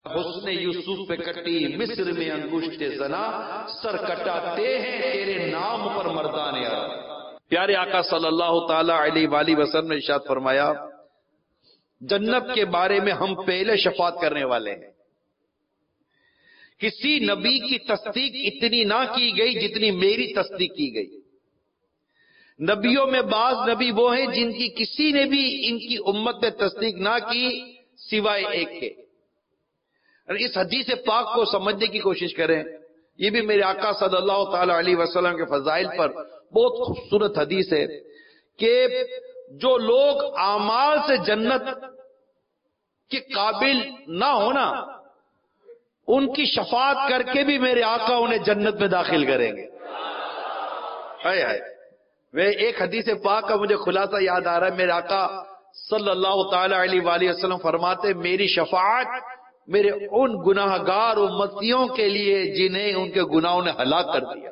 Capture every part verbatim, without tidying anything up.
حسن یوسف پہ کٹی مصر میں انگشت زنا، سر کٹاتے ہیں تیرے نام پر مردان عرب۔ پیارے آقا صلی اللہ تعالی علیہ وآلہ وسلم نے ارشاد فرمایا جنت کے بارے میں ہم پہلے شفاعت کرنے والے ہیں۔ کسی نبی کی تصدیق اتنی نہ کی گئی جتنی میری تصدیق کی گئی۔ نبیوں میں بعض نبی وہ ہیں جن کی کسی نے بھی ان کی امت نے تصدیق نہ کی سوائے ایک کے۔ اس حدیث پاک کو سمجھنے کی کوشش کریں، یہ بھی میرے آقا صلی اللہ تعالی علیہ وسلم کے فضائل پر بہت خوبصورت حدیث ہے کہ جو لوگ اعمال سے جنت کے قابل نہ ہونا، ان کی شفاعت کر کے بھی میرے آقا انہیں جنت میں داخل کریں گے۔ ہائے ہائے، وہ ایک حدیث پاک کا مجھے خلاصہ یاد آ رہا ہے، میرے آقا صلی اللہ تعالی علیہ وآلہ وسلم فرماتے میری شفاعت میرے ان گناہ گار امتیوں کے لیے جنہیں ان کے گناہوں نے ہلاک کر دیا۔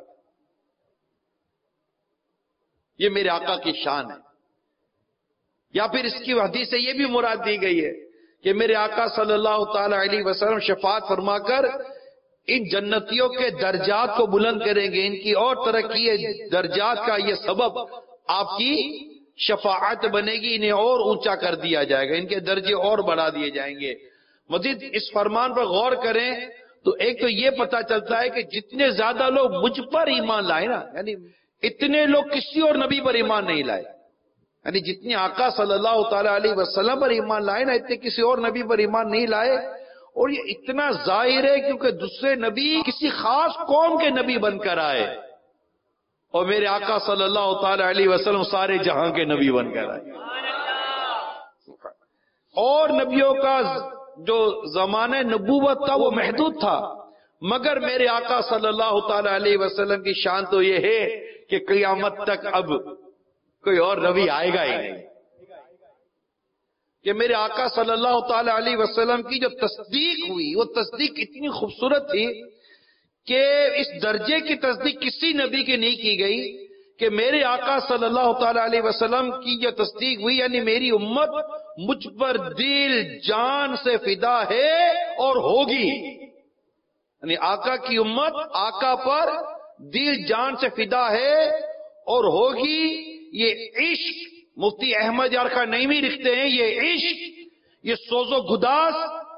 یہ میرے آقا کی شان ہے۔ یا پھر اس کی حدیث سے یہ بھی مراد دی گئی ہے کہ میرے آقا صلی اللہ تعالی علیہ وسلم شفاعت فرما کر ان جنتیوں کے درجات کو بلند کریں گے، ان کی اور ترقی درجات کا یہ سبب آپ کی شفاعت بنے گی، انہیں اور اونچا کر دیا جائے گا، ان کے درجے اور بڑھا دیے جائیں گے۔ مزید اس فرمان پر غور کریں تو ایک تو یہ پتا چلتا ہے کہ جتنے زیادہ لوگ مجھ پر ایمان لائے نا، یعنی اتنے لوگ کسی اور نبی پر ایمان نہیں لائے، یعنی جتنے آقا صلی اللہ تعالی علیہ وسلم پر ایمان لائے نا اتنے کسی اور نبی پر ایمان نہیں لائے۔ اور یہ اتنا ظاہر ہے کیونکہ دوسرے نبی کسی خاص قوم کے نبی بن کر آئے، اور میرے آقا صلی اللہ تعالی علیہ وسلم سارے جہاں کے نبی بن کر آئے۔ اور نبیوں کا جو زمانہ نبوت تھا وہ محدود تھا، مگر میرے آقا صلی اللہ تعالی علیہ وسلم کی شان تو یہ ہے کہ قیامت تک اب کوئی اور نبی آئے گا ہی نہیں، کہ میرے آقا صلی اللہ تعالی علیہ وسلم کی جو تصدیق ہوئی وہ تصدیق اتنی خوبصورت تھی کہ اس درجے کی تصدیق کسی نبی کی نہیں کی گئی کہ میرے آقا صلی اللہ تعالی علیہ وسلم کی جو تصدیق ہوئی، یعنی میری امت مجھ پر دل جان سے فدا ہے اور ہوگی، یعنی آقا کی امت آقا پر دل جان سے فدا ہے اور ہوگی۔ یہ عشق مفتی احمد یار خان نعیمی لکھتے ہیں، یہ عشق، یہ سوز و گداز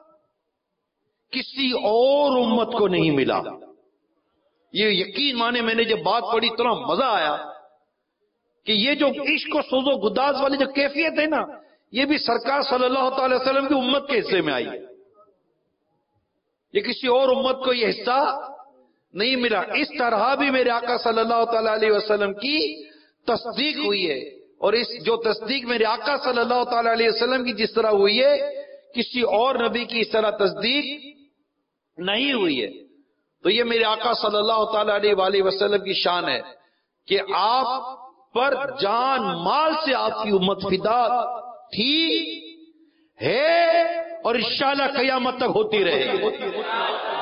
کسی اور امت کو نہیں ملا۔ یہ یقین مانے میں نے جب بات پڑھی اتنا مزہ آیا کہ یہ جو عشق و سوز و گداز والی جو کیفیت ہے نا، یہ بھی سرکار صلی اللہ تعالی وسلم کی امت کے حصے میں آئی ہے، یہ کسی اور امت کو یہ حصہ نہیں ملا۔ اس طرح بھی میرے آقا صلی اللہ تعالی علیہ وسلم کی تصدیق ہوئی ہے، اور اس جو تصدیق میرے آقا صلی اللہ تعالی علیہ وسلم کی جس طرح ہوئی ہے کسی اور نبی کی اس طرح تصدیق نہیں ہوئی ہے۔ تو یہ میرے آقا صلی اللہ تعالی علیہ وآلہ وسلم کی شان ہے کہ آپ پر جان مال سے آپ کی امت فدا تھی، ہے اور انشاءاللہ قیامت تک ہوتی رہے گی۔